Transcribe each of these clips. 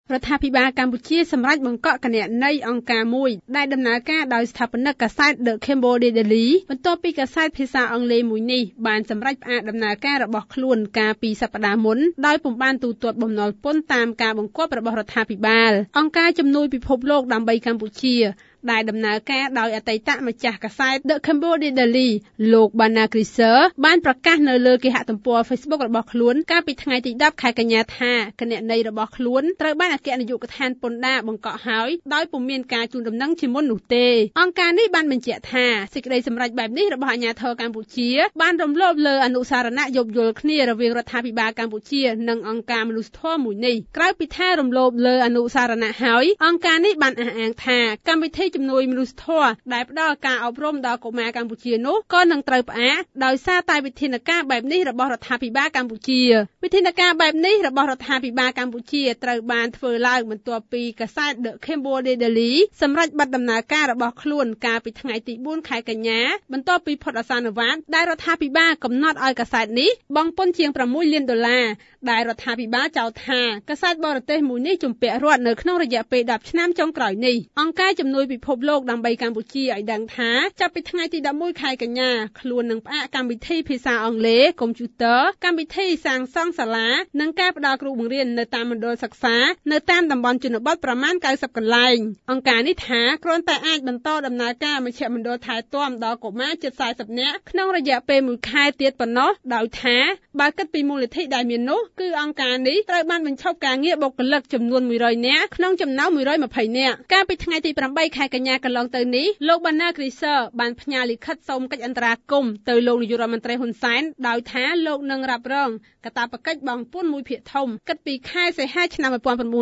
រដ្ឋាភិបាលកម្ពុជាសម្រេចបង្កក់គណនីអង្គការមួយដែលដំណើរការដោយស្ថាបនិកកាសែត The Cambodia Daily បន្ទាប់ពីកាសែតភាសាអង់គ្លេសមួយនេះបានសម្រេចផ្អាកដំណើរការរបស់ខ្លួនកាលពីសប្តាហ៍មុនដោយពុំបានទូទាត់បំណុលពន្ធតាមការបង្គាប់របស់រដ្ឋាភិបាលអង្គការជំនួយពិភពលោកដើម្បីកម្ពុជាដែលដំណើរការដោយអតីតម្ចាស់កាសែត The Cambodia Daily លោក Bana Kriser បានប្រកាសនៅលើគេហទំព័រ Facebook របស់ខ្លួនកាលពីថ្ងៃទី10ខែកញ្ញាថាគណនីរបស់ខ្លួនត្រូវបានអគ្គនាយកដ្ឋានពន្ធដារបង្កក់ហើយដោយពុំមានការជូនដំណឹងជាមុននោះទេអង្គការនេះបានបញ្ជាក់ថាសេចក្តីសម្រេចបែបនេះរបស់អាជ្ញាធរកម្ពុជាបានរំលោភលើអនុសារណៈយោគយល់គ្នារវាងរដ្ឋាភិបាលកម្ពុជានិងអង្គការមនុស្សធម៌មួយនេះក្រៅពីថារំលោភលើអនុសារណៈហើយអង្គការនេះបានអះអាងថាកម្មវិធីជំនួយមនុស្សធម៌ដែលផ្ដល់ការអប់រំដល់កុមារកម្ពុជានោះក៏នឹងត្រូវផ្អាកដោយសារតែវិធានការបែបនេះរបស់រដ្ឋាភិបាលកម្ពុជាវិធានការបែបនេះរបស់រដ្ឋាភិបាលកម្ពុជាត្រូវបានធ្វើឡើងបន្ទាប់ពីកាសែត The Cambodia Daily សម្រេចបិទដំណើរការរបស់ខ្លួនកាលពីថ្ងៃទី4ខែកញ្ញាបន្ទាប់ពីផុតអសានុវត្តដែលរដ្ឋាភិបាលកំណត់ឲ្យកាសែតនេះបង់ពន្ធជាង$6 លានដែលរដ្ឋាភិបាលចោទថាកាសែតបរទេសមួយនេះជំពាក់រដ្ឋនៅក្នុងរយៈពេល10ឆ្នាំចុងក្រោយនេះអង្គការជំនួយពិភពលោកដើម្បីកម្ពុជាឲ្យដឹងថាចាប់ពីថ្ងៃទី11ខែកញ្ញាខ្លួននឹងផ្អាកកម្មវិធីភាសាអង់គ្លេសកុំព្យូទ័រកម្មវិធីសាងសង់សាលានិងការផ្ដល់គ្រូបង្រៀននៅតាមមណ្ឌលសិក្សានៅតាមតំបន់ជនបទប្រមាណ90កន្លែងអង្គការនេះថាគ្រាន់តែអាចបន្តដំណើរការមជ្ឈមណ្ឌលថែទាំដល់កុមារជិត40នាក់ក្នុងរយៈពេល1ខែទៀតប៉ុណ្ណោះដោយថាបើគិតពីមូលនិធិដែលមាននោះគឺអង្គការនេះត្រូវបានបញ្ឈប់ការងារបុគ្គលិកចំនួន100នាក់ក្នុងចំណោម120នាក់កាលពីថ្ងៃទី8ខែកញ្ញាកន្លងទៅនេះលោក Bana Kriser បានផ្ញើលិខិតសូមកិច្ចអន្តរាគមន៍ទៅលោកនាយករដ្ឋមន្ត្រីហ៊ុនសែនដោយថាលោកនឹងរ៉ាប់រងកាតព្វកិច្ចបង់ពន្ធមួយភាគធំគិតពីខែសីហាឆ្នាំ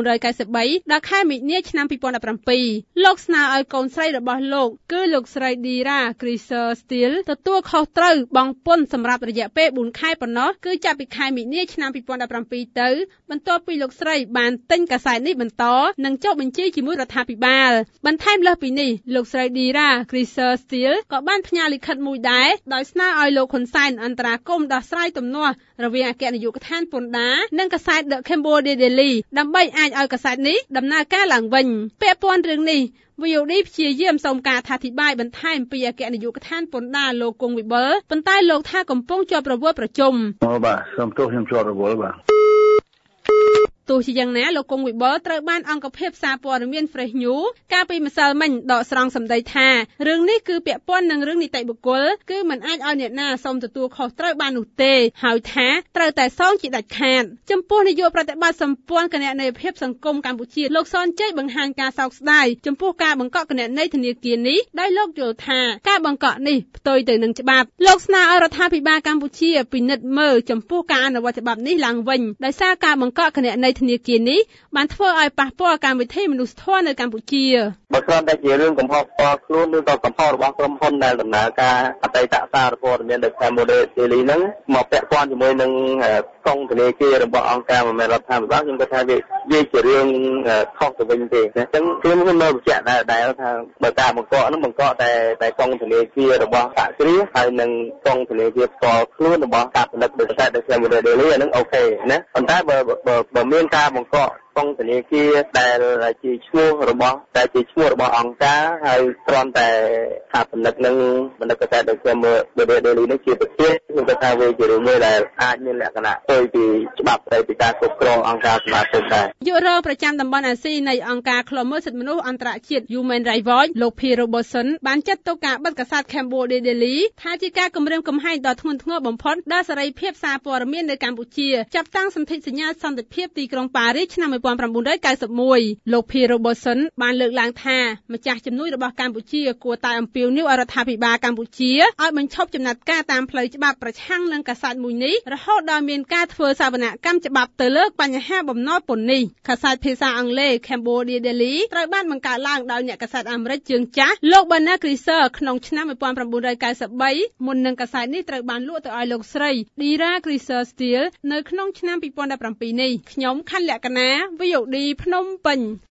1993ដល់ខែមីនាឆ្នាំ2017លោកស្នើឲ្យកូនស្រីរបស់លោកគឺលោកស្រី Dira Kriser Steele ទទួលខុសត្រូវបង់ពន្ធសម្រាប់រយៈពេល4ខែប៉ុណ្ណោះគឺចាប់ពីខែមីនាឆ្នាំ2017ទៅបន្ទាប់ពីលោកស្រីបានទិញកាសែតនេះបន្តនិងចុះបញ្ជីជាមួយរដ្ឋាភិបាលបន្ថែមលើសពីនេះលោកស្រី Dira Kriser Steele ក៏បានផ្ញើលិខិតមួយដែរដោយស្នើឲ្យលោកហ៊ុនសែនអន្តរាគមន៍ដោះស្រាយទំនាស់រវាងអគ្គនាយកដ្ឋានពន្ធដារនិងកាសែត The Cambodia Daily ដើម្បីអាចឲ្យកាសែតនេះដំណើរការឡើងវិញពាក់ព័ន្ធរឿងនេះVOD ព្យាយាមសូមការអធិប្បាយបន្ថែមពីអគ្គនាយកដ្ឋានពន្ធដារលោកគង់វិបុលប៉ុន្តែលោកថាកំពុងជាប់រវល់ប្រជុំបាទសូមទោសខ្ញុំជាប់រវល់បាទទោះជាយ៉ាងណាលោកគង់វិបុលត្រូវបានអង្គភាពសារព័ត៌មាន Fresh News កាលពីម្សិលមិញដកស្រង់សម្ដីថារឿងនេះគឺពាក់ព័ន្ធនឹងរឿងនីតិបុគ្គលគឺមិនអាចឲ្យអ្នកណាសូមទទួលខុសត្រូវបាននោះទេហើយថាត្រូវតែសងជាដាច់ខាតចំពោះនាយកប្រតិបត្តិសម្ព័ន្ធគណនេយ្យភាពសង្គមកម្ពុជាលោកសនជ័យបង្ហាញការសោកស្ដាយចំពោះការបង្កក់គណនេយ្យធនាគារនេះដោយលោកយល់ថាការបង្កក់នេះផ្ទុយទៅនឹងច្បាប់លោកស្នើឲ្យរដ្ឋាភិបាលកម្ពុជាពិនិត្យមើលចំពោះការអនុវត្តច្បាប់នេះឡើងវិញដោយសារការបង្កក់គណនេយ្យធនាគារនេះបានធ្វើឲ្យប៉ះពាល់កម្មវិធីមនុស្សធម៌នៅកម្ពុជាបើគ្រាន់តែជារឿងកំហុសផ្ទាល់ខ្លួនឬក៏កំហុសរបស់ក្រុមហ៊ុនដែលដំណើរការអតីតសារព័ត៌មាន The Cambodia Daily ហ្នឹងមកពាក់ព័ន្ធជាមួយនឹងកងធនាគាររបស់អង្គការមិនមែនរដ្ឋាភិបាលខ្ញុំគិតថាវាជារឿងខុសទៅវិញទេអញ្ចឹងខ្ញុំនៅបញ្ជាក់ដែរថាបើការបង្កក់ហ្នឹងបង្កក់តែកងធនាគាររបស់សហគ្រាសហើយនឹងកងធនាគារផ្ទាល់ខ្លួនរបស់ការផលិតដោយសារ The Cambodia Daily អាហ្នឹងអូខេណាប៉ុន្តែបើមានការបង្កក់កងធនាគារដែលជាឈ្មោះរបស់អង្គការហើយគ្រាន់តែថាផលិតនឹងបណ្ឌិតកសែត The Cambodia Daily នេះជាប្រទេសខ្ញុំគិតថាវាជារឿងមួយដែលអាចមានលក្ខណៈផ្ទុយពីច្បាប់ស្តីពីការគ្រប់គ្រងអង្គការសមាជិកដែរយករងប្រចាំតំបន់អាស៊ីនៃអង្គការឃ្លាំមើលសិទ្ធិមនុស្សអន្តរជាតិ Human Rights Watch លោក P. Robertson បានចាត់ទុកការបិទកាសែត Cambodia Daily ថាជាការគំរាមកំហែងដ៏ធ្ងន់ធ្ងរបំផុតដល់សេរីភាពសារព័ត៌មាននៅកម្ពុជាចាប់តាំងសន្ធិសញ្ញាសន្តិភាពទីក្រុងប៉ារីសឆ្នាំ1991លោក P. Robertson បានលើកឡើងថាម្ចាស់ជំនួយរបស់កម្ពុជាគួរតែអំពាវនាវឲ្យរដ្ឋាភិបាលកម្ពុជាឲ្យបញ្ឈប់ចំណាត់ការតាមផ្លូវច្បាប់ប្រឆាំងនឹងកាសែតមួយនេះរហូតដល់មានការធ្វើសវនកម្មច្បាប់ទៅលើបញ្ហាបំណុលពន្ធនេះកាសែតភាសាអង់គ្លេស Cambodia Daily ត្រូវបានបង្កើតឡើងដោយអ្នកកាសែតអាមេរិកជើងចាស់លោក Bana Kriser ក្នុងឆ្នាំ1993មុននឹងកាសែតនេះត្រូវបានលក់ទៅឲ្យលោកស្រី Dira Kriser Steele នៅក្នុងឆ្នាំ2017នេះខ្ញុំខណ្ឌលក្ខណា VOD ភ្នំពេញ